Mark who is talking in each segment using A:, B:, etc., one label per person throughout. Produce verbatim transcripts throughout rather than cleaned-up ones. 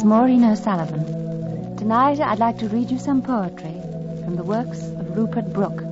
A: is Maureen O'Sullivan. Tonight I'd like to read you some poetry from the works of Rupert Brooke.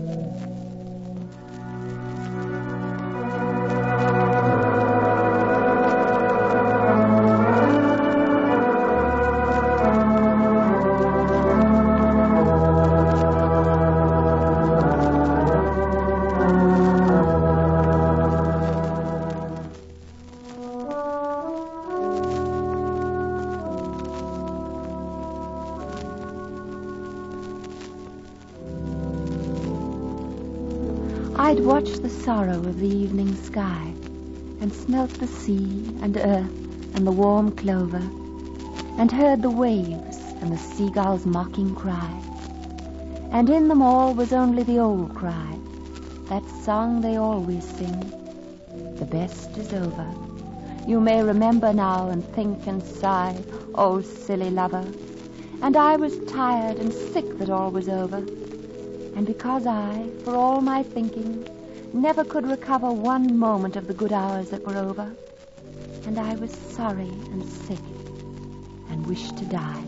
A: I'd watched the sorrow of the evening sky, and smelt the sea and earth and the warm clover, and heard the waves and the seagull's mocking cry. And in them all was only the old cry, that song they always sing, the best is over. You may remember now and think and sigh, oh silly lover. And I was tired and sick that all was over. And because I, for all my thinking, never could recover one moment of the good hours that were over, and I was sorry and sick and wished to die.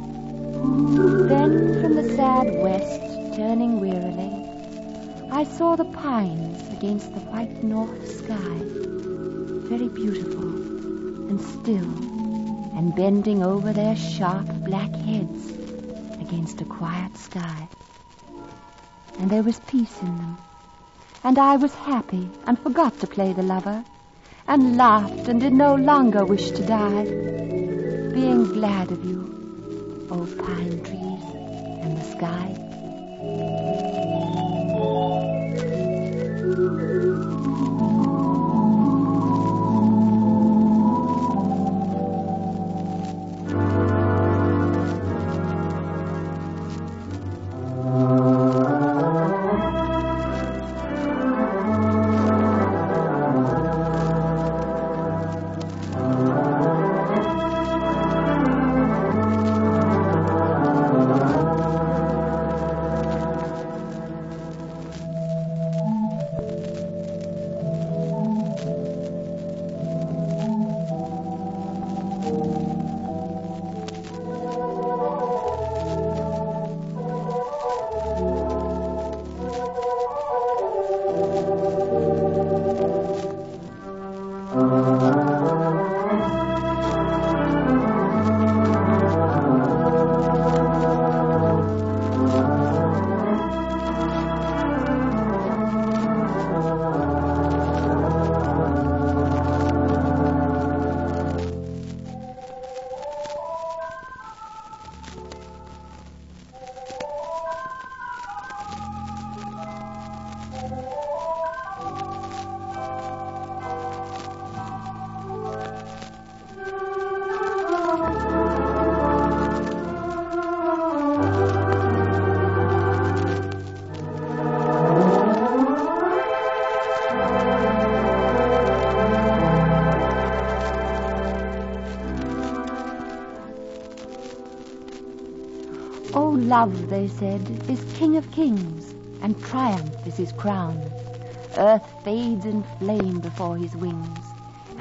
A: Then from the sad west, turning wearily, I saw the pines against the white north sky, very beautiful and still, and bending over their sharp black heads against a quiet sky. And there was peace in them, and I was happy and forgot to play the lover, and laughed and did no longer wish to die, being glad of you, O pine trees and the sky. Oh, love, they said, is king of kings, and triumph is his crown. Earth fades in flame before his wings, and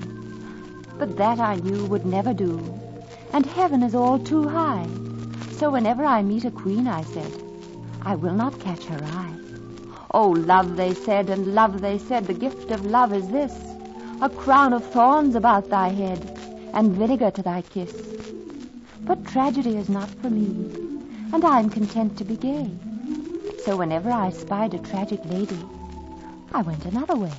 A: down. But that I knew would never do, and heaven is all too high. So whenever I meet a queen, I said, I will not catch her eye. Oh, love, they said, and love, they said, the gift of love is this, a crown of thorns about thy head, and vinegar to thy kiss. But tragedy is not for me, and I'm content to be gay. So whenever I spied a tragic lady, I went another way.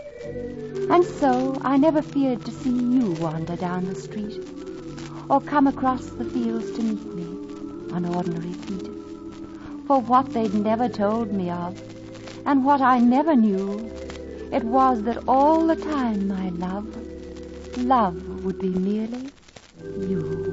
A: And so I never feared to see you wander down the street, or come across the fields to meet me on ordinary feet. For what they'd never told me of, and what I never knew, it was that all the time, my love, love would be merely you.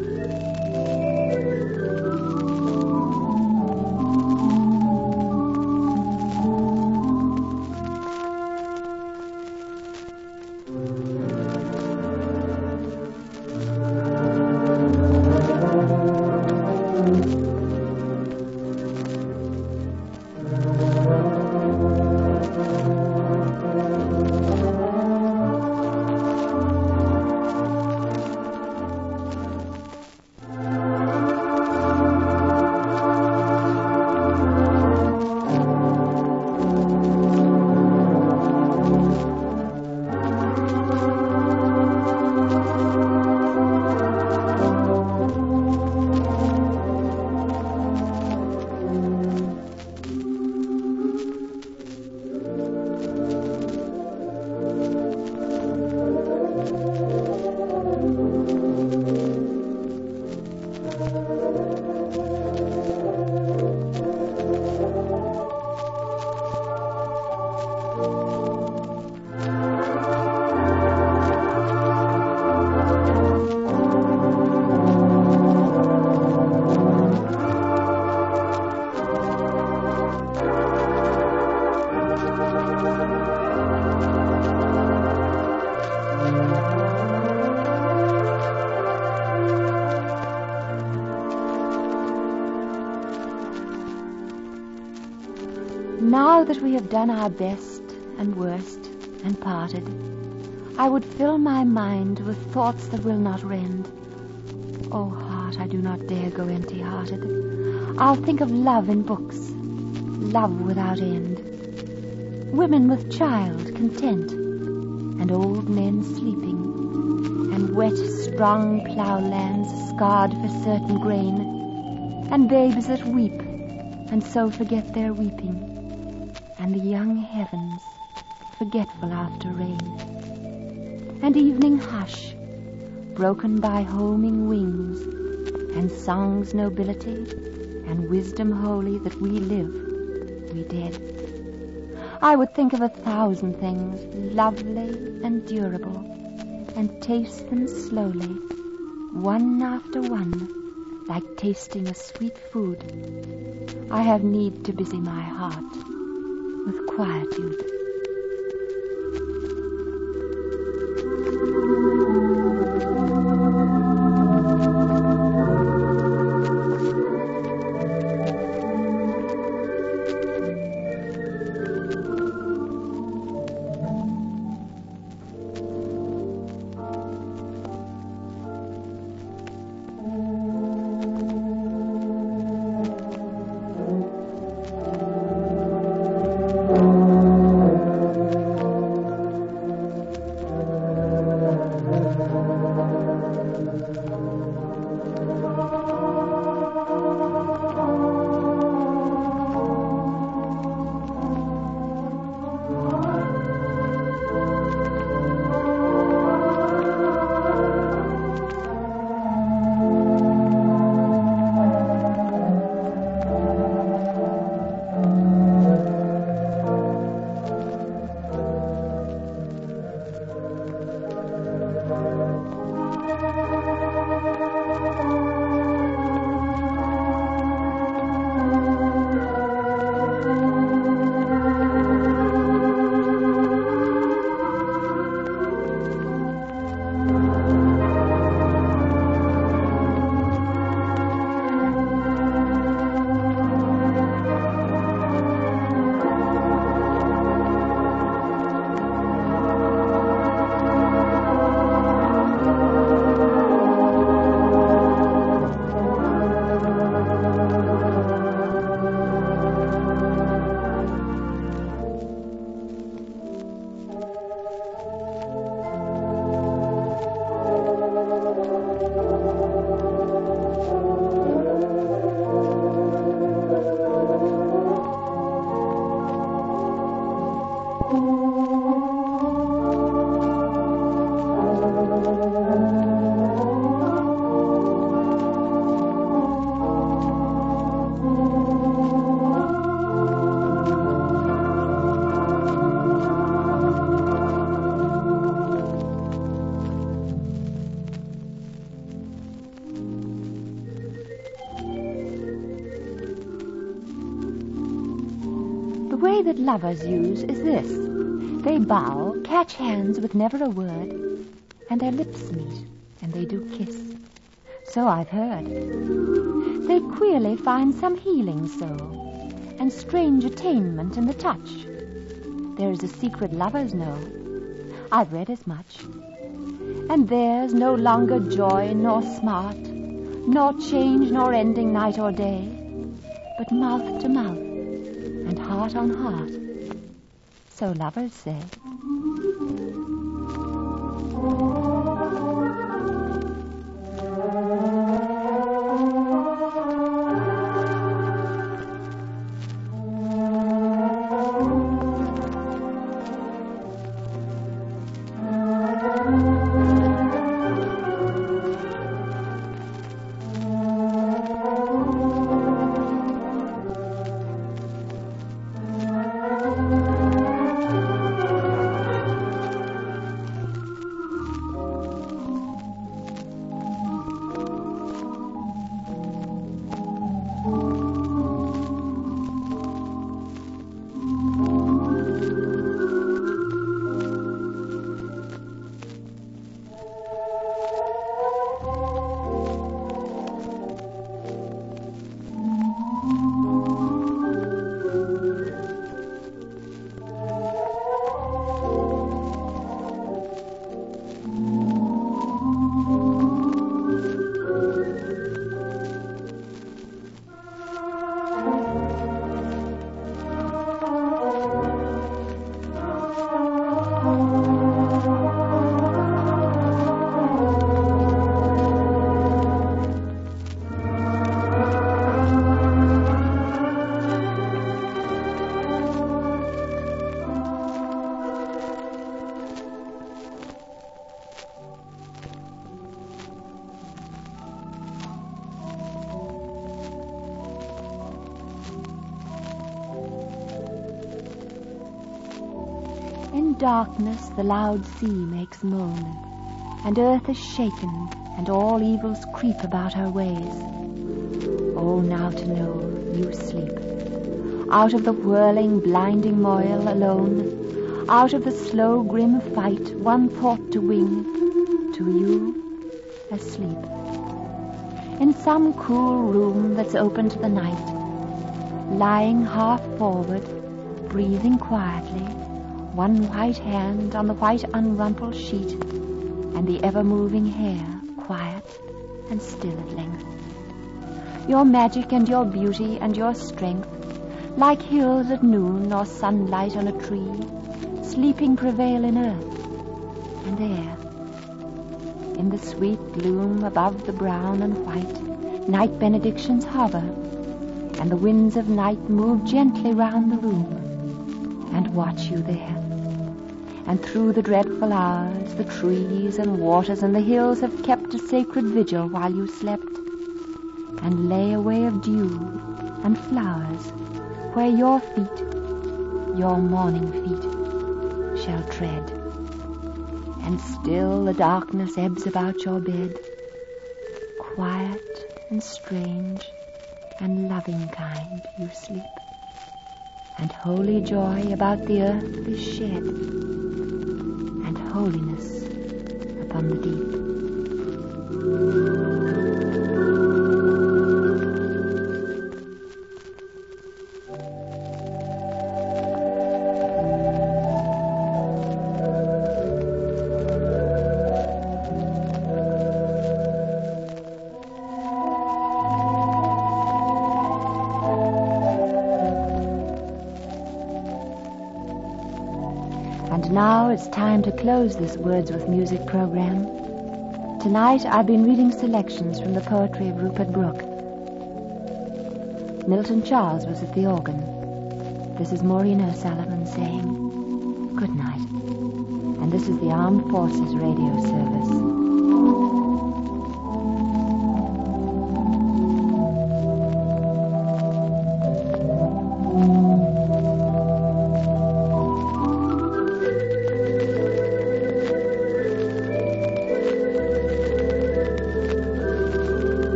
A: Now that we have done our best and worst and parted, I would fill my mind with thoughts that will not rend. Oh, heart, I do not dare go empty-hearted. I'll think of love in books, love without end. Women with child content, and old men sleeping, and wet, strong ploughlands scarred for certain grain, and babes that weep, and so forget their weeping, and the young heavens forgetful after rain, and evening hush, broken by homing wings, and song's nobility, and wisdom holy that we live, we dead. I would think of a thousand things, lovely and durable, and taste them slowly, one after one, like tasting a sweet food. I have need to busy my heart with quietude. The way that lovers use is this. They bow, catch hands with never a word, and their lips meet, and they do kiss. So I've heard. They queerly find some healing so, and strange attainment in the touch. There is a secret lovers know. I've read as much. And there's no longer joy nor smart, nor change nor ending night or day, but mouth to mouth, and heart on heart, so lovers say. darkness the loud sea makes moan, and earth is shaken, and all evils creep about her ways. Oh, now to know you sleep, out of the whirling, blinding moil alone, out of the slow, grim fight, one thought to wing, to you, asleep. In some cool room that's open to the night, lying half forward, breathing quietly, one white hand on the white unrumpled sheet, and the ever-moving hair quiet and still at length. Your magic and your beauty and your strength, like hills at noon or sunlight on a tree, sleeping prevail in earth and air. In the sweet gloom above the brown and white, night benedictions hover, and the winds of night move gently round the room and watch you there. And through the dreadful hours, the trees and waters and the hills have kept a sacred vigil while you slept, and lay a way of dew and flowers where your feet, your morning feet, shall tread. And still the darkness ebbs about your bed, quiet and strange and loving kind you sleep, and holy joy about the earth is shed, and holiness upon the deep. And now it's time to close this Words with Music program. Tonight I've been reading selections from the poetry of Rupert Brooke. Milton Charles was at the organ. This is Maureen O'Sullivan saying good night. And this is the Armed Forces Radio Service.